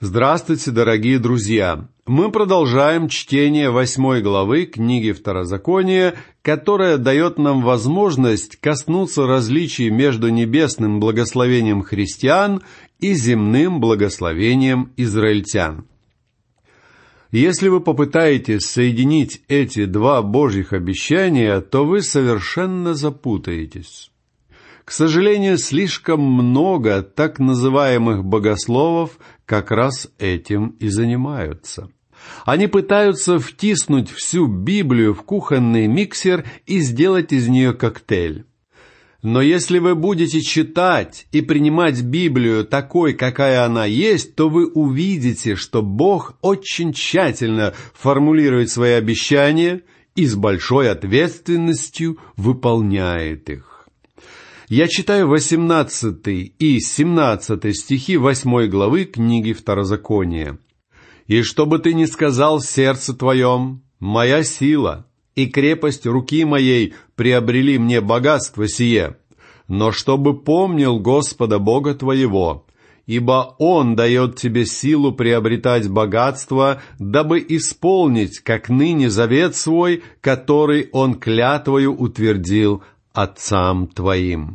Здравствуйте, дорогие друзья! Мы продолжаем чтение 8 главы книги Второзакония, которая дает нам возможность коснуться различий между небесным благословением христиан и земным благословением израильтян. Если вы попытаетесь соединить эти два Божьих обещания, то вы совершенно запутаетесь. К сожалению, слишком много так называемых богословов как раз этим и занимаются. Они пытаются втиснуть всю Библию в кухонный миксер и сделать из нее коктейль. Но если вы будете читать и принимать Библию такой, какая она есть, то вы увидите, что Бог очень тщательно формулирует свои обещания и с большой ответственностью выполняет их. Я читаю 18 и 17 стихи 8 главы книги Второзакония. «И чтобы ты не сказал в сердце твоем, моя сила и крепость руки моей приобрели мне богатство сие, но чтобы помнил Господа Бога твоего, ибо Он дает тебе силу приобретать богатство, дабы исполнить, как ныне, завет свой, который Он клятвою утвердил отцам твоим».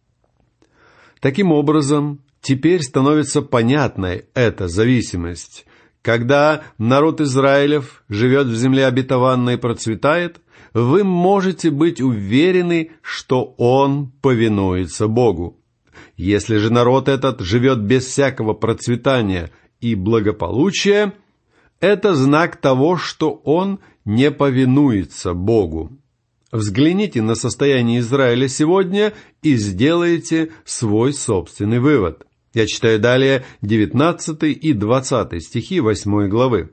Таким образом, теперь становится понятной эта зависимость. Когда народ Израилев живет в земле обетованной и процветает, вы можете быть уверены, что он повинуется Богу. Если же народ этот живет без всякого процветания и благополучия, это знак того, что он не повинуется Богу. Взгляните на состояние Израиля сегодня и сделайте свой собственный вывод. Я читаю далее 19 и 20 стихи 8 главы.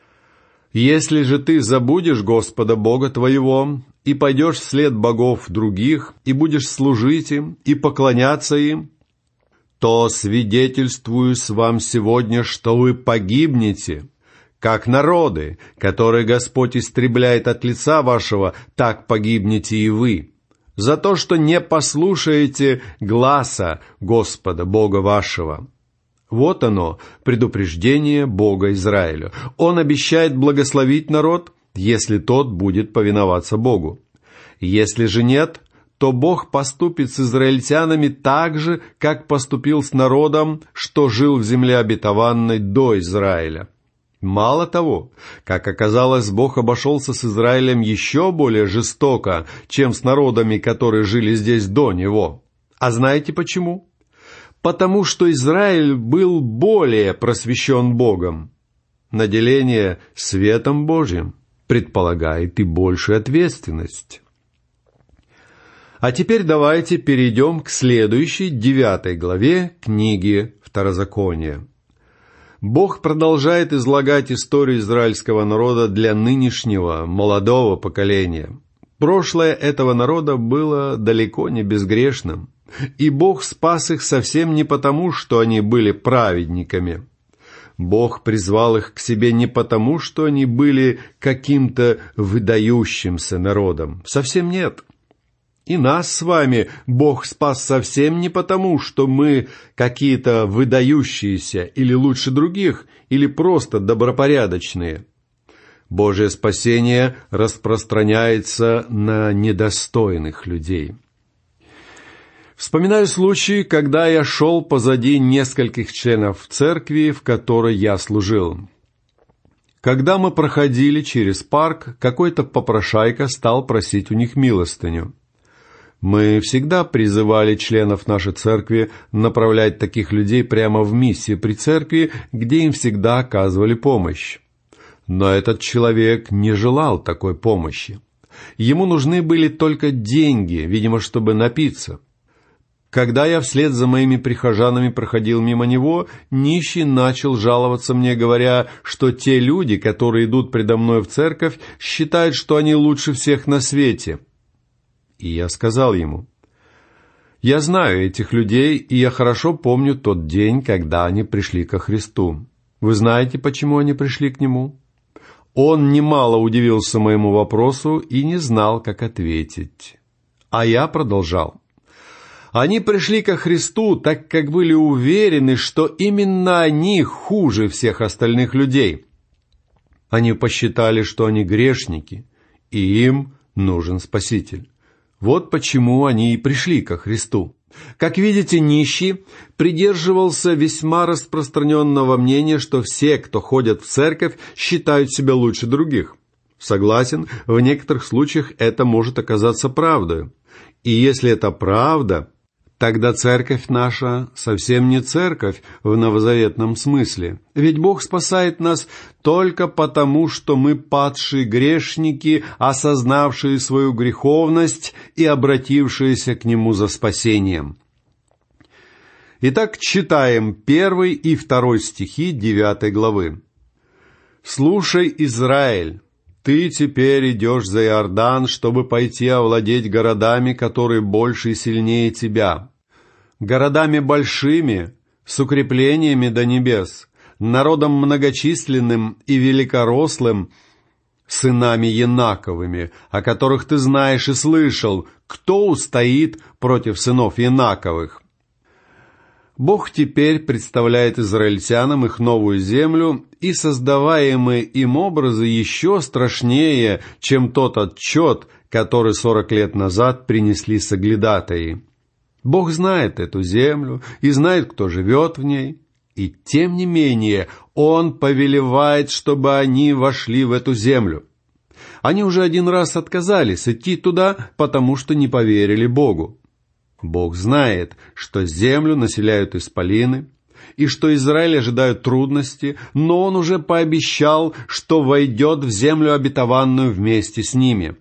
«Если же ты забудешь Господа Бога твоего, и пойдешь вслед богов других, и будешь служить им, и поклоняться им, то свидетельствую с вам сегодня, что вы погибнете, как народы, которые Господь истребляет от лица вашего, так погибнете и вы, за то, что не послушаете гласа Господа Бога вашего». Вот оно, предупреждение Бога Израилю. Он обещает благословить народ, если тот будет повиноваться Богу. Если же нет, то Бог поступит с израильтянами так же, как поступил с народом, что жил в земле обетованной до Израиля. Мало того, как оказалось, Бог обошелся с Израилем еще более жестоко, чем с народами, которые жили здесь до него. А знаете почему? Потому что Израиль был более просвещен Богом. Наделение светом Божьим предполагает и большую ответственность. А теперь давайте перейдем к следующей 9 главе книги Второзакония. Бог продолжает излагать историю израильского народа для нынешнего, молодого поколения. Прошлое этого народа было далеко не безгрешным, и Бог спас их совсем не потому, что они были праведниками. Бог призвал их к себе не потому, что они были каким-то выдающимся народом. Совсем нет. И нас с вами Бог спас совсем не потому, что мы какие-то выдающиеся или лучше других, или просто добропорядочные. Божье спасение распространяется на недостойных людей. Вспоминаю случай, когда я шел позади нескольких членов церкви, в которой я служил. Когда мы проходили через парк, какой-то попрошайка стал просить у них милостыню. Мы всегда призывали членов нашей церкви направлять таких людей прямо в миссии при церкви, где им всегда оказывали помощь. Но этот человек не желал такой помощи. Ему нужны были только деньги, видимо, чтобы напиться. Когда я вслед за моими прихожанами проходил мимо него, нищий начал жаловаться мне, говоря, что те люди, которые идут предо мной в церковь, считают, что они лучше всех на свете. И я сказал ему: «Я знаю этих людей, и я хорошо помню тот день, когда они пришли ко Христу. Вы знаете, почему они пришли к Нему?» Он немало удивился моему вопросу и не знал, как ответить. А я продолжал: Они пришли ко Христу, так как были уверены, что именно они хуже всех остальных людей. Они посчитали, что они грешники, и им нужен Спаситель. Вот почему они и пришли ко Христу. Как видите, нищий придерживался весьма распространенного мнения, что все, кто ходят в церковь, считают себя лучше других. Согласен, в некоторых случаях это может оказаться правдой. И если это правда, тогда церковь наша совсем не церковь в новозаветном смысле. Ведь Бог спасает нас только потому, что мы падшие грешники, осознавшие свою греховность и обратившиеся к Нему за спасением. Итак, читаем 1 и 2 стихи 9 главы. «Слушай, Израиль, ты теперь идешь за Иордан, чтобы пойти овладеть городами, которые больше и сильнее тебя, городами большими, с укреплениями до небес, народом многочисленным и великорослым, сынами Янаковыми, о которых ты знаешь и слышал, кто устоит против сынов Янаковых». Бог теперь представляет израильтянам их новую землю, и создаваемые им образы еще страшнее, чем тот отчет, который 40 лет назад принесли соглядатаи. Бог знает эту землю и знает, кто живет в ней, и тем не менее Он повелевает, чтобы они вошли в эту землю. Они уже один раз отказались идти туда, потому что не поверили Богу. Бог знает, что землю населяют исполины, и что Израиль ожидают трудности, но Он уже пообещал, что войдет в землю обетованную вместе с ними.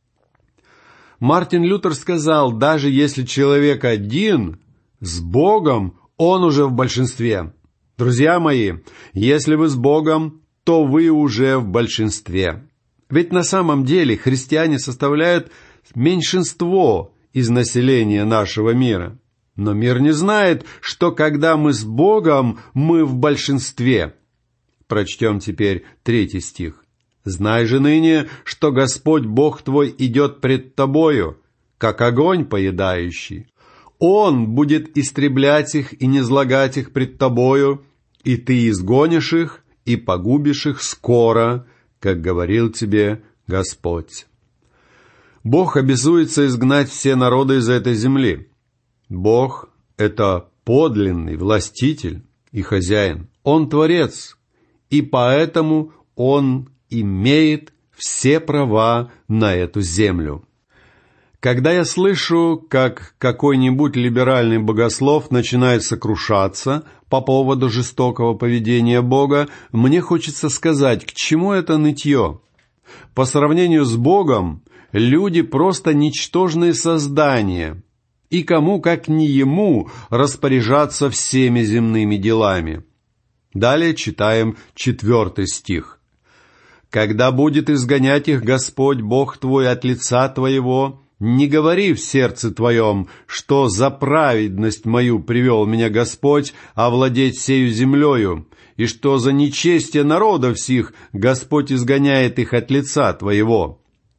Мартин Лютер сказал, даже если человек один, с Богом он уже в большинстве. Друзья мои, если вы с Богом, то вы уже в большинстве. Ведь на самом деле христиане составляют меньшинство из населения нашего мира. Но мир не знает, что когда мы с Богом, мы в большинстве. Прочтем теперь 3 стих. «Знай же ныне, что Господь Бог твой идет пред тобою, как огонь поедающий. Он будет истреблять их и низлагать их пред тобою, и ты изгонишь их и погубишь их скоро, как говорил тебе Господь». Бог обязуется изгнать все народы из этой земли. Бог — это подлинный властитель и хозяин. Он творец, и поэтому Он имеет все права на эту землю. Когда я слышу, как какой-нибудь либеральный богослов начинает сокрушаться по поводу жестокого поведения Бога, мне хочется сказать, к чему это нытье? По сравнению с Богом, люди просто ничтожные создания, и кому, как не Ему, распоряжаться всеми земными делами. Далее читаем 4 стих. «Когда будет изгонять их Господь Бог твой от лица твоего, не говори в сердце твоем, что за праведность мою привел меня Господь овладеть сею землею, и что за нечестие народов сих Господь изгоняет их от лица твоего».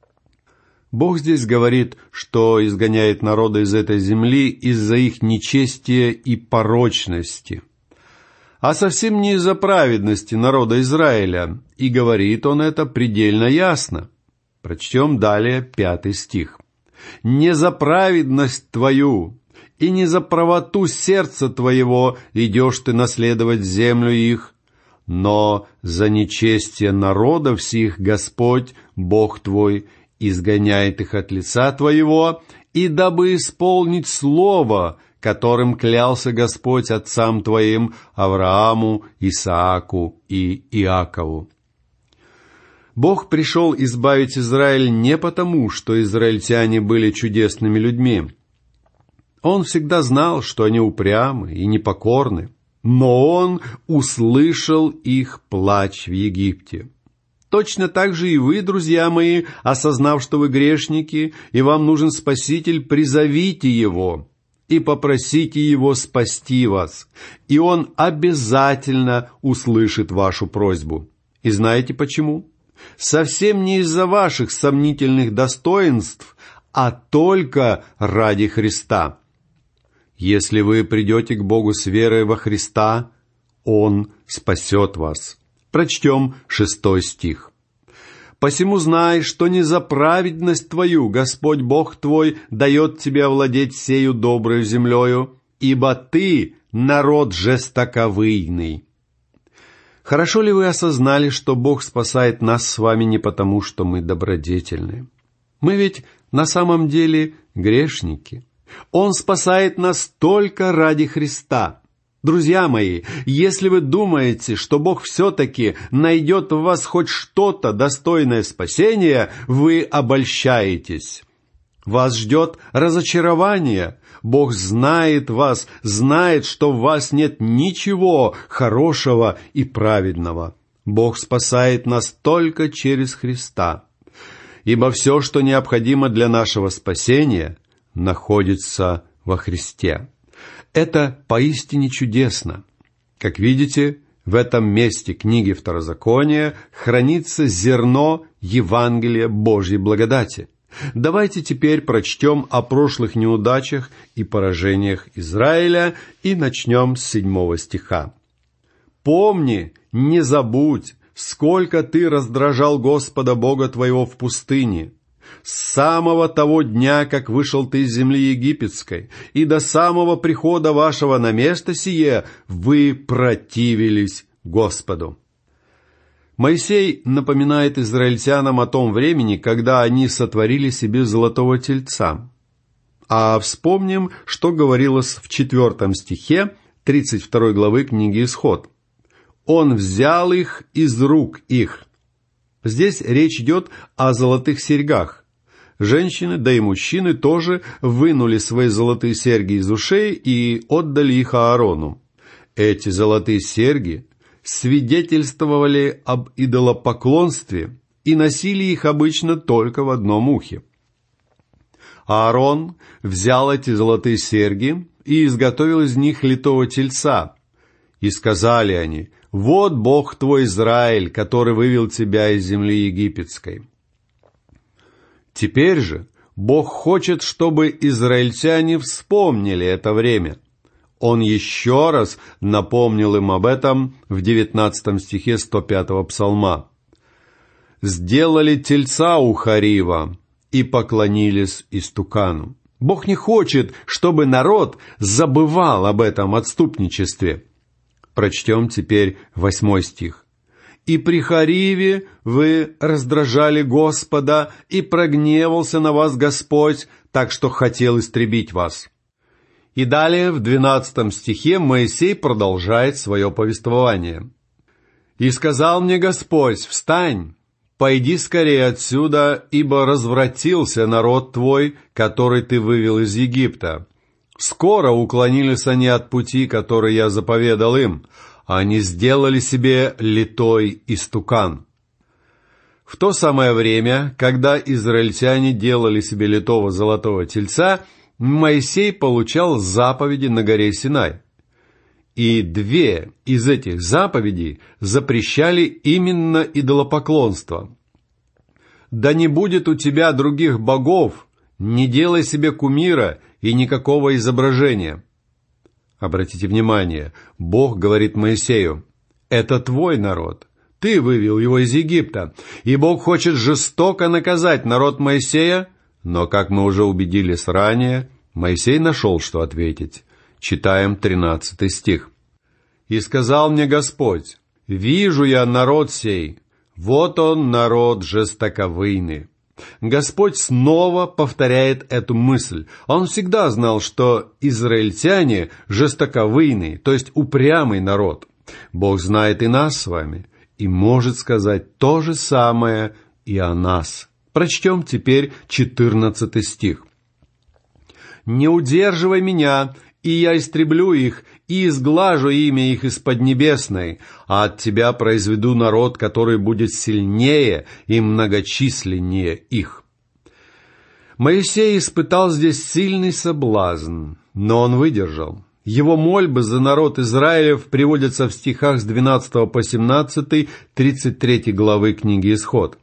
Бог здесь говорит, что изгоняет народы из этой земли из-за их нечестия и порочности, а совсем не из-за праведности народа Израиля, и говорит Он это предельно ясно. Прочтем далее 5 стих. «Не за праведность твою и не за правоту сердца твоего идешь ты наследовать землю их, но за нечестие народов сих Господь, Бог твой, изгоняет их от лица твоего, и дабы исполнить слово, которым клялся Господь отцам твоим, Аврааму, Исааку и Иакову». Бог пришел избавить Израиль не потому, что израильтяне были чудесными людьми. Он всегда знал, что они упрямы и непокорны, но Он услышал их плач в Египте. Точно так же и вы, друзья мои, осознав, что вы грешники, и вам нужен Спаситель, призовите Его и попросите Его спасти вас, и Он обязательно услышит вашу просьбу. И знаете почему? Совсем не из-за ваших сомнительных достоинств, а только ради Христа. Если вы придете к Богу с верой во Христа, Он спасет вас». Прочтем 6 стих. «Посему знай, что не за праведность твою Господь Бог твой дает тебе овладеть сею доброю землею, ибо ты народ жестоковыйный». Хорошо ли вы осознали, что Бог спасает нас с вами не потому, что мы добродетельны? Мы ведь на самом деле грешники. Он спасает нас только ради Христа. Друзья мои, если вы думаете, что Бог все-таки найдет в вас хоть что-то достойное спасения, вы обольщаетесь. Вас ждет разочарование. Бог знает вас, знает, что в вас нет ничего хорошего и праведного. Бог спасает нас только через Христа. Ибо все, что необходимо для нашего спасения, находится во Христе. Это поистине чудесно. Как видите, в этом месте книги Второзакония хранится зерно Евангелия Божьей благодати. Давайте теперь прочтем о прошлых неудачах и поражениях Израиля и начнем с 7 стиха. «Помни, не забудь, сколько ты раздражал Господа Бога твоего в пустыне, с самого того дня, как вышел ты из земли египетской, и до самого прихода вашего на место сие вы противились Господу». Моисей напоминает израильтянам о том времени, когда они сотворили себе золотого тельца. А вспомним, что говорилось в 4 стихе 32 главы книги Исход. «Он взял их из рук их». Здесь речь идет о золотых серьгах. Женщины, да и мужчины тоже вынули свои золотые серьги из ушей и отдали их Аарону. Эти золотые серьги свидетельствовали об идолопоклонстве и носили их обычно только в одном ухе. Аарон взял эти золотые серьги и изготовил из них литого тельца. И сказали они: «Вот Бог твой Израиль, который вывел тебя из земли египетской». Теперь же Бог хочет, чтобы израильтяне вспомнили это время. Он еще раз напомнил им об этом в 19 стихе 105 псалма. «Сделали тельца у Харива и поклонились истукану». Бог не хочет, чтобы народ забывал об этом отступничестве. Прочтем теперь 8 стих. «И при Хариве вы раздражали Господа, и прогневался на вас Господь, так что хотел истребить вас». И далее в 12 стихе Моисей продолжает свое повествование. «И сказал мне Господь: встань, пойди скорее отсюда, ибо развратился народ твой, который ты вывел из Египта. Скоро уклонились они от пути, который я заповедал им. Они сделали себе литой истукан». В то самое время, когда израильтяне делали себе литого золотого тельца, Моисей получал заповеди на горе Синай. И 2 из этих заповедей запрещали именно идолопоклонство. «Да не будет у тебя других богов, не делай себе кумира и никакого изображения». Обратите внимание, Бог говорит Моисею: «Это твой народ, ты вывел его из Египта». И Бог хочет жестоко наказать народ Моисея, но, как мы уже убедились ранее, Моисей нашел, что ответить. Читаем 13 стих. «И сказал мне Господь: вижу я народ сей, вот он народ жестоковыйный». Господь снова повторяет эту мысль. Он всегда знал, что израильтяне жестоковыйный, то есть упрямый народ. Бог знает и нас с вами, и может сказать то же самое и о нас. Прочтем теперь 14 стих. «Не удерживай меня, и я истреблю их, и изглажу имя их из Поднебесной, а от тебя произведу народ, который будет сильнее и многочисленнее их». Моисей испытал здесь сильный соблазн, но он выдержал. Его мольбы за народ Израилев приводятся в стихах с 12 по 17, 33 главы книги Исход.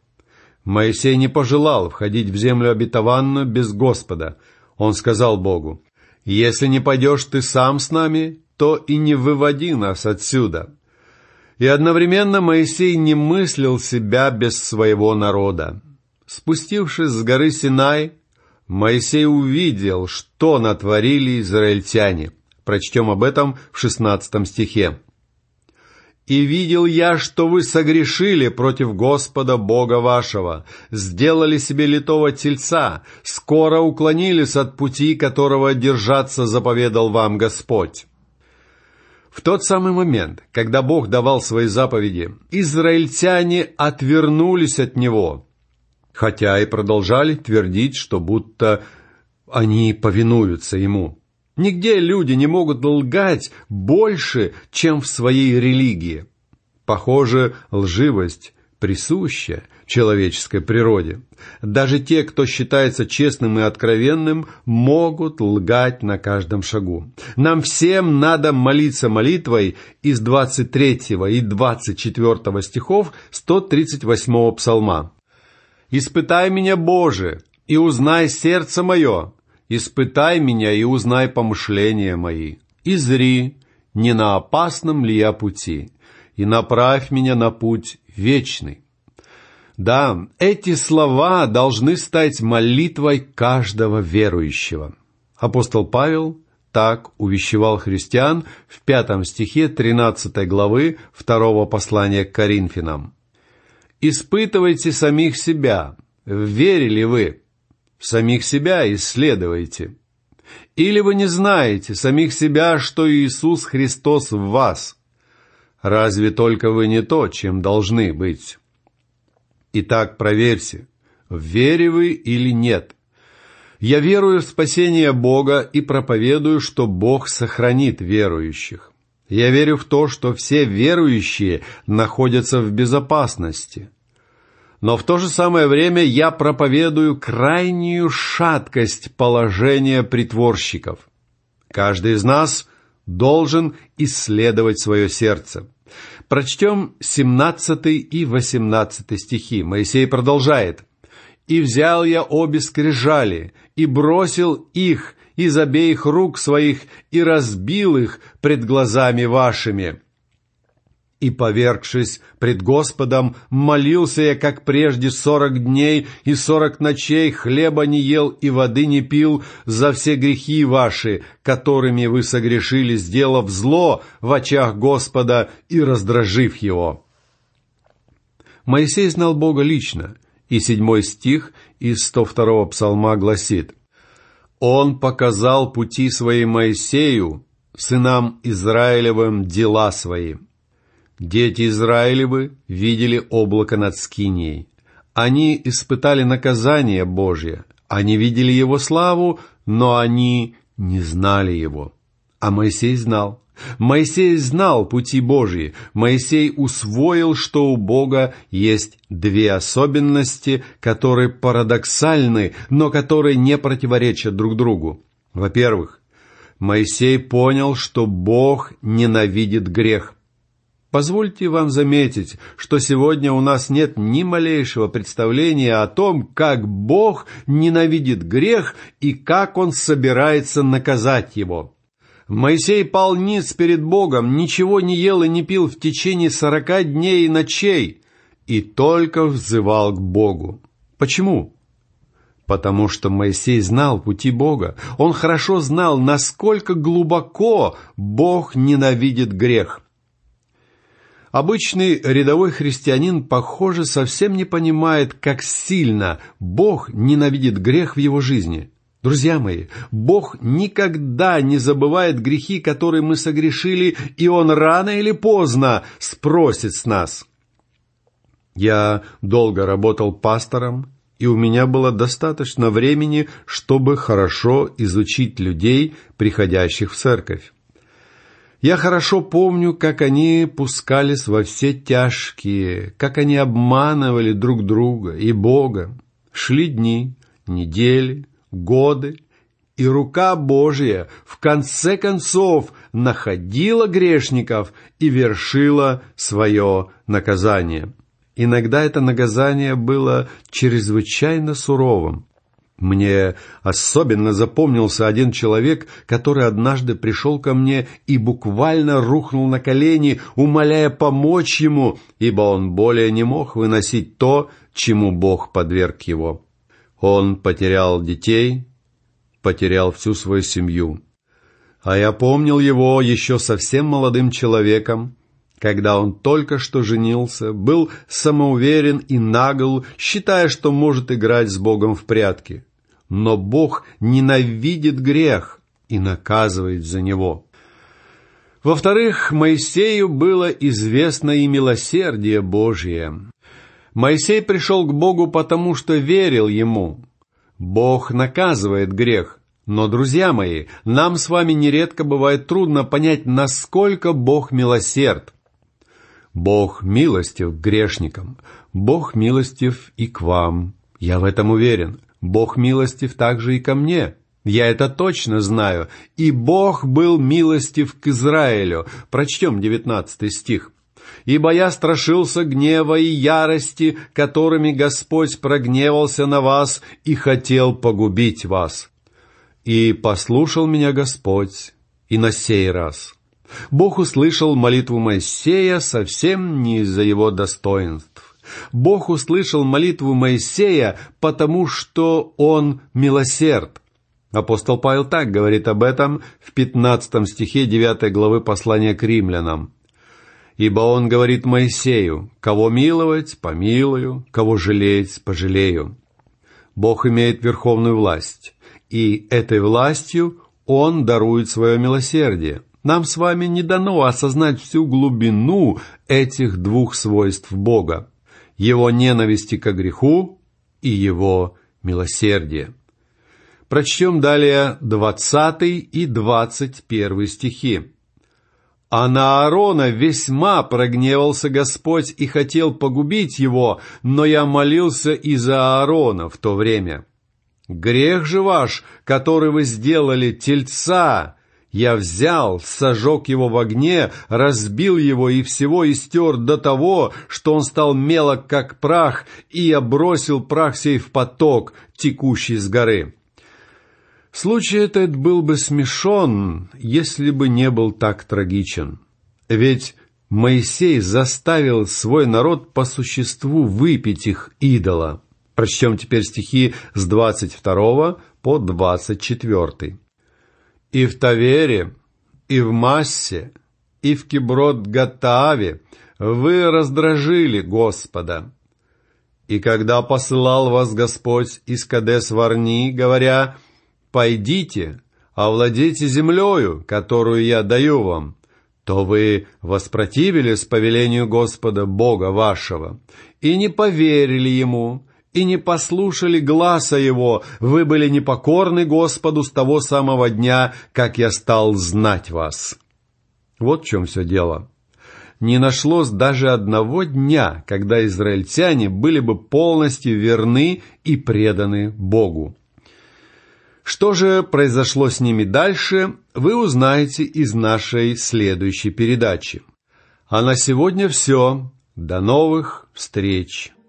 Моисей не пожелал входить в землю обетованную без Господа. Он сказал Богу: Если не пойдешь ты сам с нами, то и не выводи нас отсюда». И одновременно Моисей не мыслил себя без своего народа. Спустившись с горы Синай, Моисей увидел, что натворили израильтяне. Прочтем об этом в 16 стихе. «И видел я, что вы согрешили против Господа Бога вашего, сделали себе литого тельца, скоро уклонились от пути, которого держаться заповедал вам Господь». В тот самый момент, когда Бог давал свои заповеди, израильтяне отвернулись от Него, хотя и продолжали твердить, что будто они повинуются Ему. Нигде люди не могут лгать больше, чем в своей религии. Похоже, лживость присуща человеческой природе. Даже те, кто считается честным и откровенным, могут лгать на каждом шагу. Нам всем надо молиться молитвой из 23 и 24 стихов 138 псалма. «Испытай меня, Боже, и узнай сердце мое, испытай меня и узнай помышления мои, и зри, не на опасном ли я пути, и направь меня на путь вечный». Да, эти слова должны стать молитвой каждого верующего. Апостол Павел так увещевал христиан в 5 стихе 13 главы 2 послания к Коринфянам. «Испытывайте самих себя, верили вы, самих себя исследуйте. Или вы не знаете самих себя, что Иисус Христос в вас? Разве только вы не то, чем должны быть? Итак, проверьте, в вере вы или нет. Я верую в спасение Бога и проповедую, что Бог сохранит верующих. Я верю в то, что все верующие находятся в безопасности. Но в то же самое время я проповедую крайнюю шаткость положения притворщиков. Каждый из нас должен исследовать свое сердце. Прочтем 17 и 18 стихи. Моисей продолжает. «И взял я обе скрижали, и бросил их из обеих рук своих, и разбил их пред глазами вашими. И, повергшись пред Господом, молился я, как прежде, 40 дней и 40 ночей, хлеба не ел и воды не пил за все грехи ваши, которыми вы согрешили, сделав зло в очах Господа и раздражив Его». Моисей знал Бога лично, и 7 стих из 102 псалма гласит: «Он показал пути свои Моисею, сынам Израилевым дела свои». Дети Израилевы видели облако над Скинией. Они испытали наказание Божье. Они видели Его славу, но они не знали Его. А Моисей знал. Моисей знал пути Божьи. Моисей усвоил, что у Бога есть две особенности, которые парадоксальны, но которые не противоречат друг другу. Во-первых, Моисей понял, что Бог ненавидит грех. Позвольте вам заметить, что сегодня у нас нет ни малейшего представления о том, как Бог ненавидит грех и как Он собирается наказать его. Моисей пал ниц перед Богом, ничего не ел и не пил в течение 40 дней и ночей, и только взывал к Богу. Почему? Потому что Моисей знал пути Бога. Он хорошо знал, насколько глубоко Бог ненавидит грех. Обычный рядовой христианин, похоже, совсем не понимает, как сильно Бог ненавидит грех в его жизни. Друзья мои, Бог никогда не забывает грехи, которые мы согрешили, и Он рано или поздно спросит с нас. Я долго работал пастором, и у меня было достаточно времени, чтобы хорошо изучить людей, приходящих в церковь. Я хорошо помню, как они пускались во все тяжкие, как они обманывали друг друга и Бога. Шли дни, недели, годы, и рука Божья в конце концов находила грешников и вершила свое наказание. Иногда это наказание было чрезвычайно суровым. Мне особенно запомнился один человек, который однажды пришел ко мне и буквально рухнул на колени, умоляя помочь ему, ибо он более не мог выносить то, чему Бог подверг его. Он потерял детей, потерял всю свою семью. А я помнил его еще совсем молодым человеком, когда он только что женился, был самоуверен и нагл, считая, что может играть с Богом в прятки. Но Бог ненавидит грех и наказывает за него. Во-вторых, Моисею было известно и милосердие Божие. Моисей пришел к Богу, потому что верил Ему. Бог наказывает грех. Но, друзья мои, нам с вами нередко бывает трудно понять, насколько Бог милосерд. Бог милостив к грешникам. Бог милостив и к вам. Я в этом уверен. Бог милостив также и ко мне. Я это точно знаю. И Бог был милостив к Израилю. Прочтем 19 стих. «Ибо я страшился гнева и ярости, которыми Господь прогневался на вас и хотел погубить вас. И послушал меня Господь и на сей раз». Бог услышал молитву Моисея совсем не из-за его достоинств. Бог услышал молитву Моисея, потому что Он милосерд. Апостол Павел так говорит об этом в 15 стихе 9 главы послания к римлянам. «Ибо он говорит Моисею, кого миловать, помилую, кого жалеть, пожалею». Бог имеет верховную власть, и этой властью Он дарует свое милосердие. Нам с вами не дано осознать всю глубину этих двух свойств Бога: Его ненависти к греху и Его милосердия. Прочтем далее 20 и 21 стихи. «А на Аарона весьма прогневался Господь и хотел погубить его, но я молился и за Аарона в то время. Грех же ваш, который вы сделали, тельца, я взял, сожег его в огне, разбил его и всего истер до того, что он стал мелок, как прах, и я бросил прах сей в поток, текущий с горы». Случай этот был бы смешон, если бы не был так трагичен. Ведь Моисей заставил свой народ по существу выпить их идола. Прочтем теперь стихи с 22 по 24. «И в Тавере, и в Массе, и в Киброт-Гатааве вы раздражили Господа. И когда посылал вас Господь из Кадес-Варни, говоря: «Пойдите, овладейте землею, которую я даю вам», то вы воспротивились повелению Господа Бога вашего, и не поверили Ему, и не послушали гласа Его, вы были непокорны Господу с того самого дня, как я стал знать вас». Вот в чем все дело. Не нашлось даже одного дня, когда израильтяне были бы полностью верны и преданы Богу. Что же произошло с ними дальше, вы узнаете из нашей следующей передачи. А на сегодня все. До новых встреч!